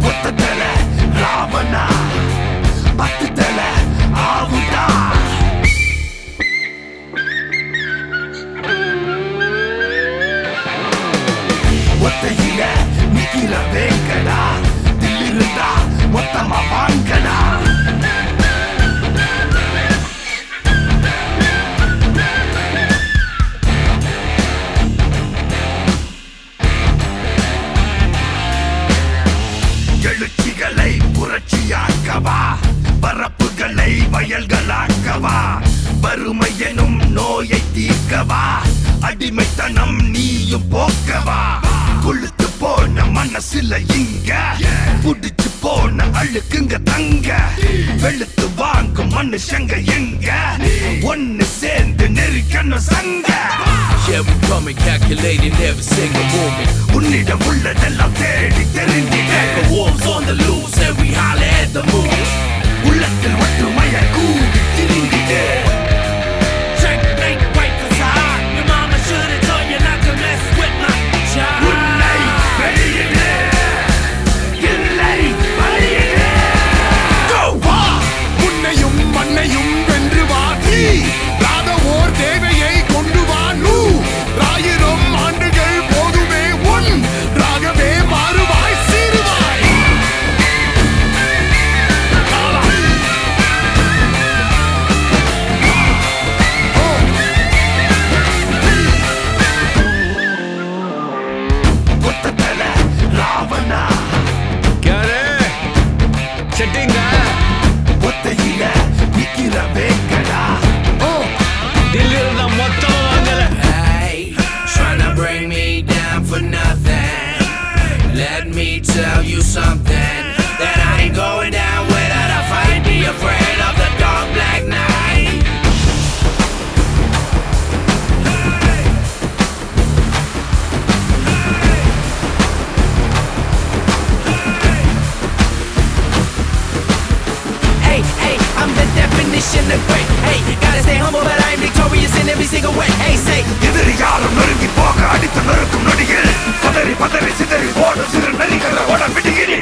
ஒத்ததல ராவணா பத்துதல ஆவுடா ஒத்தையில நிக்கிற வேங்கடா தில்லிருந்தா மொத்தமா வாங்கடா எழுச்சிகளை புரட்சியாக்கவா பரப்புகளை வயல்களாக்கவா வறுமை எனும் நோயை தீர்க்கவா அடிமைத்தனம் நீயும் போக்கவா கொளுத்து போன மனசுல இங்க புடிச்சு போன அழுக்குங்க தங்க வெளுத்து வாங்கும் மனுஷங்க எங்க ஒன்னு சேர்ந்து நெருக்கணும் சங்க. Yeah, we coming calculating every single moment. உன்னிடம் உள்ளதெல்லாம் தேடி தெரிந்திட The wolves on the loose and we holler at the moon. உள்ளத்தில் ஒற்றுமையை கூடி திரிந்திட Checkmate, right to side. Your mama should've told you not to mess with my child. உன்னை வெளியிடு இல்லை வழியிடு. Go! வா உன்னையும் மண்ணையும் வென்று வா நீ ராத ஓர் தேவையை கொண்டு வா நூ ராயிரம் ஆண்டுகள் போதுமே உன் ராகவே மாறுவாய் சீருவாய். ஒத்ததல ராவணா செட்டிங்க ஒத்தையில நிக்கிற வேங்கடா தில்லிருந்த மொத்தமா வாங்கல. Hey, tryna bring me down for nothing. Let me tell you something that I ain't going down without a fight. Be afraid of the dark black night. Hey, hey, I'm the definition of great. Hey, gotta stay humble, but I'm victorious in every single way. Hey, say, எதிரியாரும் நெருங்கி போக அடித்து நொறுக்கும் நொடியில் பதறி பதறி சிதறி ஓடும் சிறு நெறிகளை ஓட விடுகிறேன்.